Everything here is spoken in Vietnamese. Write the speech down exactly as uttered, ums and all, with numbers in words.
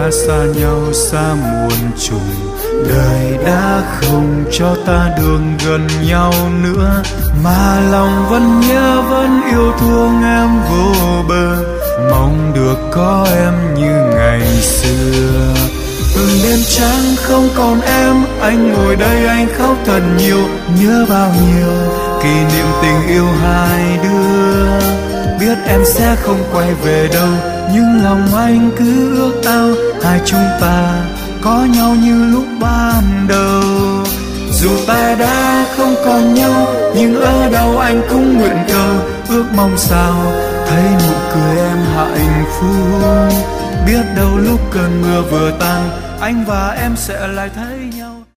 đã xa nhau xa muôn trùng, đời đã không cho ta đường gần nhau nữa, mà lòng vẫn nhớ vẫn yêu thương em vô bờ, mong được có em như ngày xưa. Từng đêm trắng không còn em, anh ngồi đây anh khóc thật nhiều, nhớ bao nhiêu kỷ niệm tình yêu hai đứa. Biết em sẽ không quay về đâu, nhưng lòng anh cứ ước ao hai chúng ta có nhau như lúc ban đầu. Dù ta đã không còn nhau, nhưng ở đâu anh cũng nguyện cầu, ước mong sao thấy nụ cười em hạnh phúc. Biết đâu lúc cơn mưa vừa tan, anh và em sẽ lại thấy